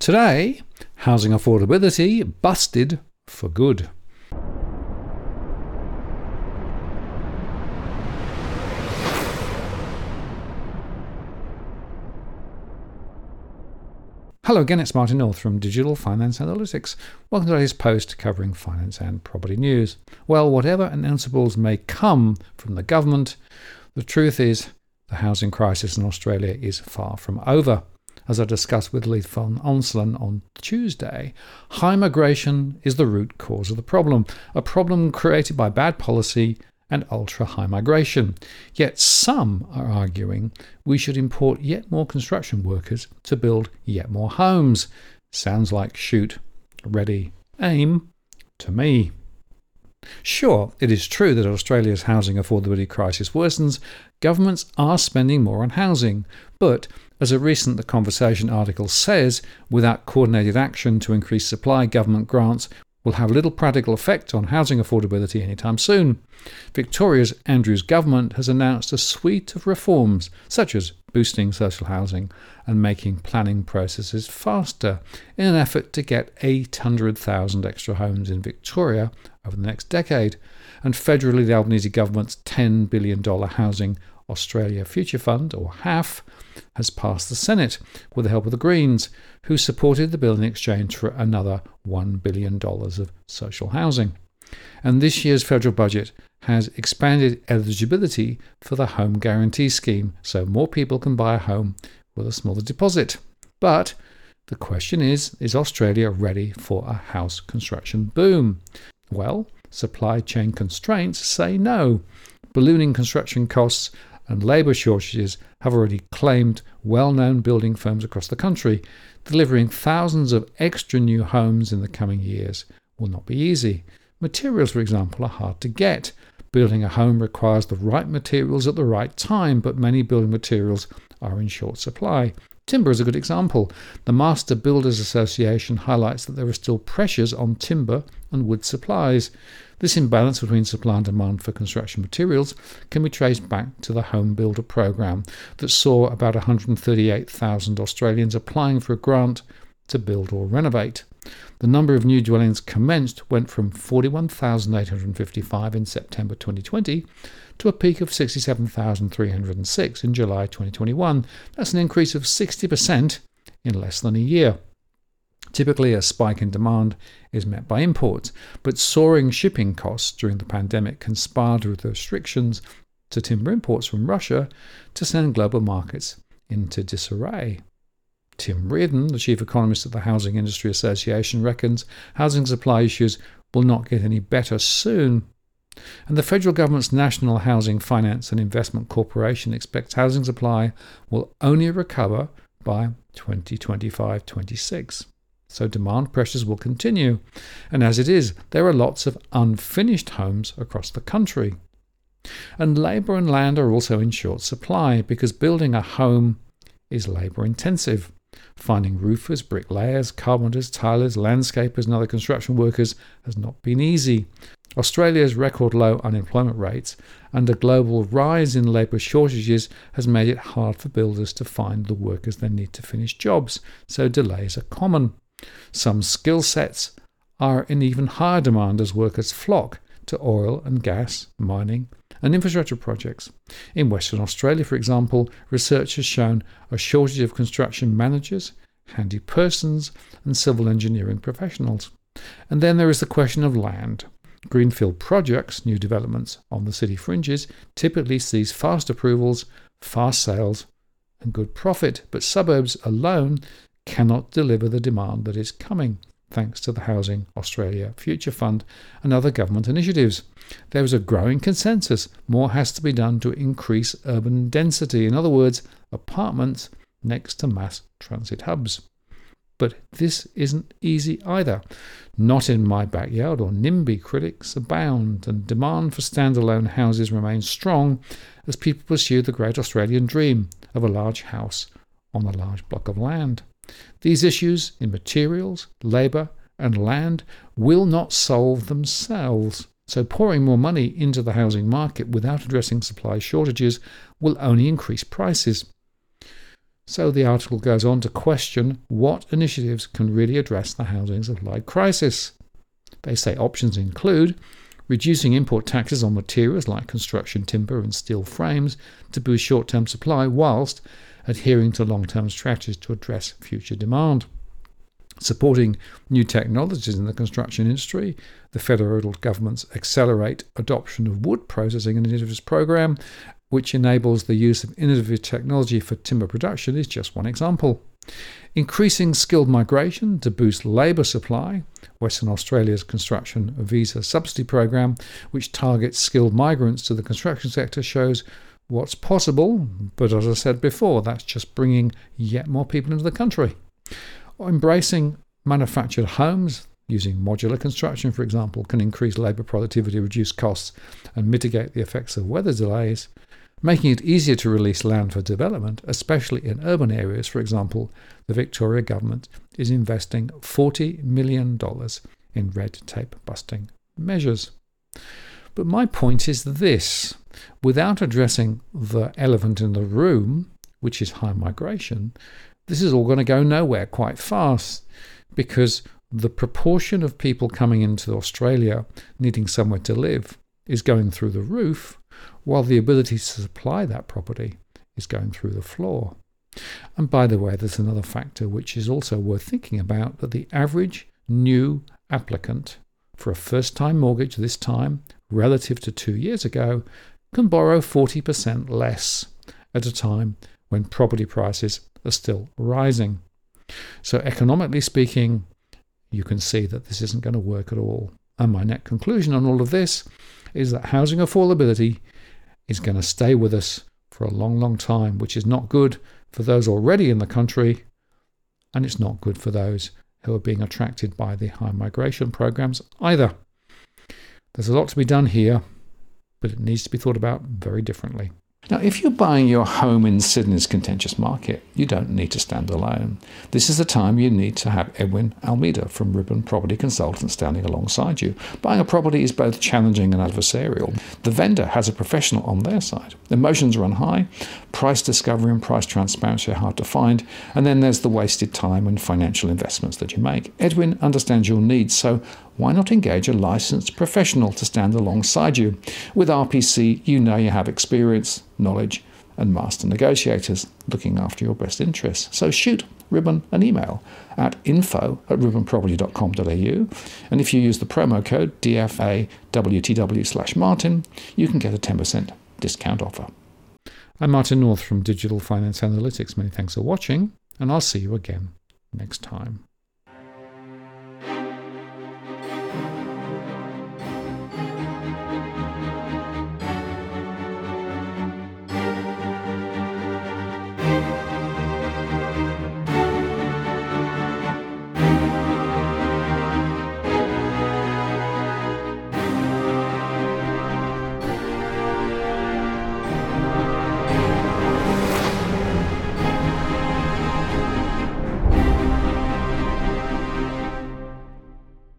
Today, housing affordability busted for good. Hello again, it's Martin North from Digital Finance Analytics. Welcome to today's post covering finance and property news. Well, whatever announceables may come from the government, the truth is the housing crisis in Australia is far from over. As I discussed with Leith van Onselen on Tuesday, high migration is the root cause of the problem, a problem created by bad policy and ultra-high migration. Yet some are arguing we should import yet more construction workers to build yet more homes. Sounds like shoot, ready, aim to me. Sure, it is true that Australia's housing affordability crisis worsens. Governments are spending more on housing, but as a recent The Conversation article says, without coordinated action to increase supply, government grants will have little practical effect on housing affordability anytime soon. Victoria's Andrews government has announced a suite of reforms, such as boosting social housing and making planning processes faster, in an effort to get 800,000 extra homes in Victoria over the next decade. And federally, the Albanese government's $10 billion Housing Australia Future Fund, or HAF, has passed the Senate with the help of the Greens, who supported the bill in exchange for another $1 billion of social housing. And this year's federal budget has expanded eligibility for the Home Guarantee Scheme, so more people can buy a home with a smaller deposit. But the question is Australia ready for a house construction boom? Well, supply chain constraints say no. Ballooning construction costs and labour shortages have already claimed well-known building firms across the country. Delivering thousands of extra new homes in the coming years will not be easy. Materials, for example, are hard to get. Building a home requires the right materials at the right time, but many building materials are in short supply. Timber is a good example. The Master Builders Association highlights that there are still pressures on timber and wood supplies. This imbalance between supply and demand for construction materials can be traced back to the Home Builder program that saw about 138,000 Australians applying for a grant to build or renovate. The number of new dwellings commenced went from 41,855 in September 2020 to a peak of 67,306 in July 2021. That's an increase of 60% in less than a year. Typically, a spike in demand is met by imports, but soaring shipping costs during the pandemic conspired with the restrictions to timber imports from Russia to send global markets into disarray. Tim Reardon, the chief economist at the Housing Industry Association, reckons housing supply issues will not get any better soon. And the federal government's National Housing Finance and Investment Corporation expects housing supply will only recover by 2025-26. So demand pressures will continue. And as it is, there are lots of unfinished homes across the country. And labour and land are also in short supply because building a home is labour intensive. Finding roofers, bricklayers, carpenters, tilers, landscapers and other construction workers has not been easy. Australia's record low unemployment rates and a global rise in labour shortages has made it hard for builders to find the workers they need to finish jobs, so delays are common. Some skill sets are in even higher demand as workers flock to oil and gas, mining and infrastructure projects. In Western Australia, for example, research has shown a shortage of construction managers, handy persons and civil engineering professionals. And then there is the question of land. Greenfield projects, new developments on the city fringes, typically sees fast approvals, fast sales and good profit, but suburbs alone cannot deliver the demand that is coming, thanks to the Housing Australia Future Fund and other government initiatives. There is a growing consensus more has to be done to increase urban density, in other words, apartments next to mass transit hubs. But this isn't easy either. Not in my backyard or NIMBY critics abound, and demand for standalone houses remains strong as people pursue the great Australian dream of a large house on a large block of land. These issues in materials, labour and land will not solve themselves, so pouring more money into the housing market without addressing supply shortages will only increase prices. So the article goes on to question what initiatives can really address the housing supply crisis. They say options include reducing import taxes on materials like construction timber and steel frames to boost short-term supply whilst adhering to long-term strategies to address future demand. Supporting new technologies in the construction industry, the federal government's Accelerate Adoption of Wood Processing Initiatives program, which enables the use of innovative technology for timber production, is just one example. Increasing skilled migration to boost labour supply, Western Australia's construction visa subsidy program, which targets skilled migrants to the construction sector, shows what's possible, but as I said before, that's just bringing yet more people into the country. Embracing manufactured homes, using modular construction, for example, can increase labour productivity, reduce costs, and mitigate the effects of weather delays. Making it easier to release land for development, especially in urban areas, for example, the Victoria government is investing $40 million in red tape busting measures. But my point is this: without addressing the elephant in the room, which is high migration, this is all going to go nowhere quite fast, because the proportion of people coming into Australia needing somewhere to live is going through the roof, while the ability to supply that property is going through the floor. And by the way, there's another factor which is also worth thinking about, that the average new applicant for a first-time mortgage this time, relative to 2 years ago, can borrow 40% less at a time when property prices are still rising. So economically speaking, you can see that this isn't going to work at all. And my net conclusion on all of this is that housing affordability is going to stay with us for a long, long time, which is not good for those already in the country, and it's not good for those who are being attracted by the high migration programs either. There's a lot to be done here, but it needs to be thought about very differently. Now, if you're buying your home in Sydney's contentious market, you don't need to stand alone. This is the time you need to have Edwin Almeida from Ribbon Property Consultants standing alongside you. Buying a property is both challenging and adversarial. The vendor has a professional on their side. Emotions run high, price discovery and price transparency are hard to find, and then there's the wasted time and financial investments that you make. Edwin understands your needs, so why not engage a licensed professional to stand alongside you? With RPC, you know you have experience, knowledge, and master negotiators looking after your best interests. So shoot Ribbon an email at info@ribbonproperty.com.au, and if you use the promo code DFAWTW/Martin, you can get a 10% discount offer. I'm Martin North from Digital Finance Analytics. Many thanks for watching, and I'll see you again next time.